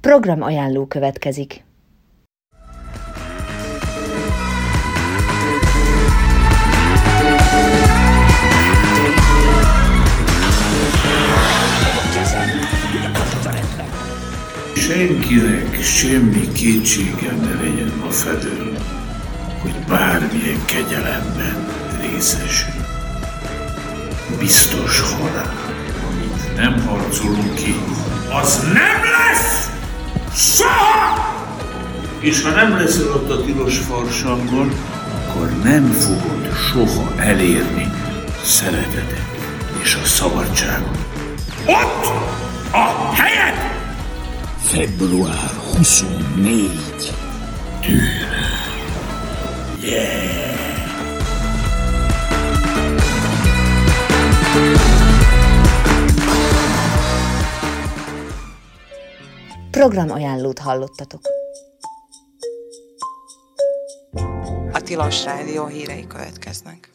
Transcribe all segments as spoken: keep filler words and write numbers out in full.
Program ajánló következik. Senkinek semmi kétségem ne legyen a felől, hogy bármilyen kegyelemben részesül. Biztos halál, amit nem harcolunk ki, az nem lesz! Soha! És ha nem leszel ott a tilos farsangon, akkor nem fogod soha elérni a szeretetet és a szabadságot. Ott a helyed! február huszonnégy. Tűnő. Yeah! Program ajánlót hallottatok. A Tilos Rádió hírei következnek.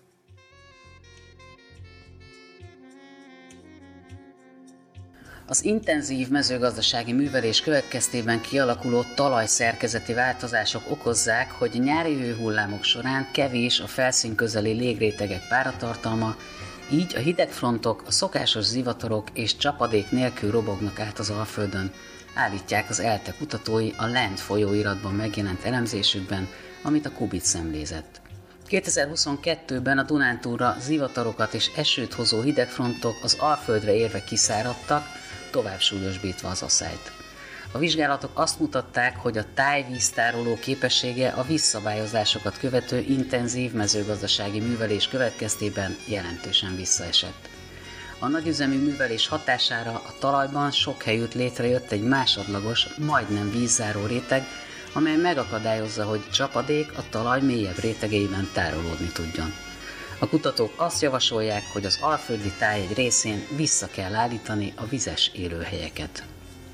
Az intenzív mezőgazdasági művelés következtében kialakuló talajszerkezeti változások okozzák, hogy nyári hőhullámok során kevés a felszín közeli légrétegek páratartalma, így a hidegfrontok, a szokásos zivatarok és csapadék nélkül robognak át az Alföldön, állítják az ELTE kutatói a Land folyóiratban megjelent elemzésükben, amit a Kubic szemlézett. kétezer-huszonkettőben a Dunántúlra zivatarokat és esőt hozó hidegfrontok az Alföldre érve kiszáradtak, tovább súlyosbítva az aszályt. A vizsgálatok azt mutatták, hogy a tájvíztároló képessége a vízszabályozásokat követő intenzív mezőgazdasági művelés következtében jelentősen visszaesett. A nagyüzemű művelés hatására a talajban sok helyütt létrejött egy másodlagos, majdnem vízzáró réteg, amely megakadályozza, hogy csapadék a talaj mélyebb rétegeiben tárolódni tudjon. A kutatók azt javasolják, hogy az alföldi táj egy részén vissza kell állítani a vizes élőhelyeket.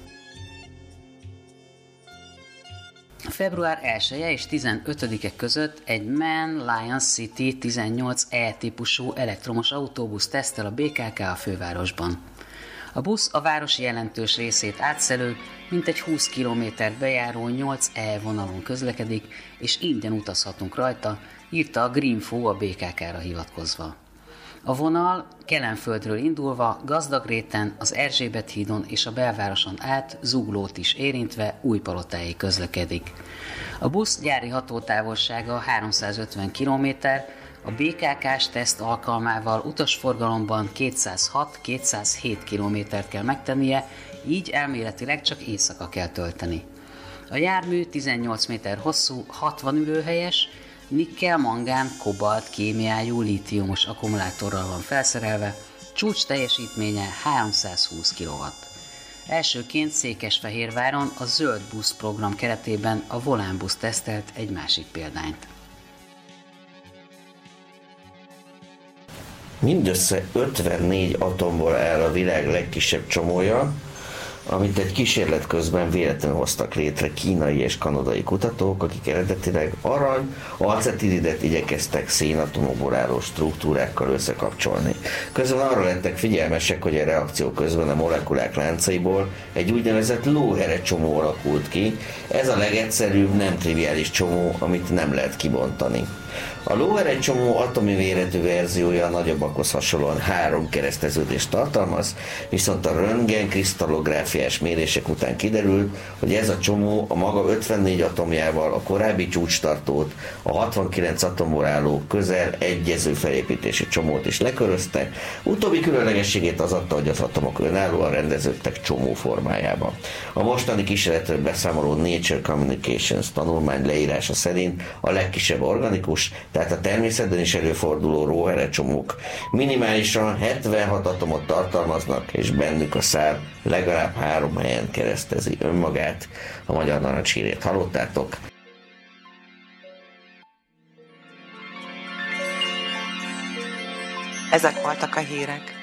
Február elseje és tizenötödike között egy MAN Lion City tizennyolc E típusú elektromos autóbusz tesztel a bé ká ká a fővárosban. A busz a városi jelentős részét átszelő, mintegy húsz kilométert bejáró nyolc E vonalon közlekedik, és ingyen utazhatunk rajta, írta a Greenfo a bé ká ká-ra hivatkozva. A vonal Kelenföldről indulva Gazdagréten, az Erzsébet hídon és a belvároson át Zuglót is érintve Újpalotáig közlekedik. A busz gyári hatótávolsága háromszázötven kilométer, a bé ká ká-s teszt alkalmával utasforgalomban kétszázhat-kétszázhét kilométert kell megtennie, így elméletileg csak éjszaka kell tölteni. A jármű tizennyolc méter hosszú, hatvan ülőhelyes, nikkel, mangán, kobalt kémiájú lítiumos akkumulátorral van felszerelve, csúcs teljesítménye háromszázhúsz kilowatt. Elsőként Székesfehérváron a Zöld Busz program keretében a Volán busz tesztelt egy másik példányt. Mindössze ötvennégy atomból áll a világ legkisebb csomója, amit egy kísérlet közben véletlenül hoztak létre kínai és kanadai kutatók, akik eredetileg arany, acetilidet igyekeztek szénatomokból álló struktúrákkal összekapcsolni. Közben arra lettek figyelmesek, hogy a reakció közben a molekulák láncaiból egy úgynevezett lóhere csomó alakult ki. Ez a legegyszerűbb, nem triviális csomó, amit nem lehet kibontani. A lóhere csomó atomi méretű verziója a nagyobbakhoz hasonlóan három kereszteződést tartalmaz, viszont a röntgen krisztallográfiás mérések után kiderült, hogy ez a csomó a maga ötvennégy atomjával a korábbi csúcstartót, a hatvankilenc atomból álló közel egyező felépítési csomót is lekörözte. Utóbbi különlegességét az adta, hogy az atomok önállóan rendeződtek csomó formájában. A mostani kísérletről beszámoló Nature Communications tanulmány leírása szerint a legkisebb organikus, tehát a természetben is előforduló lóhere csomók minimálisan hetvenhat atomot tartalmaznak, és bennük a szál legalább három helyen keresztezi önmagát. A Magyar Narancs hírét hallottátok. Ezek voltak a hírek.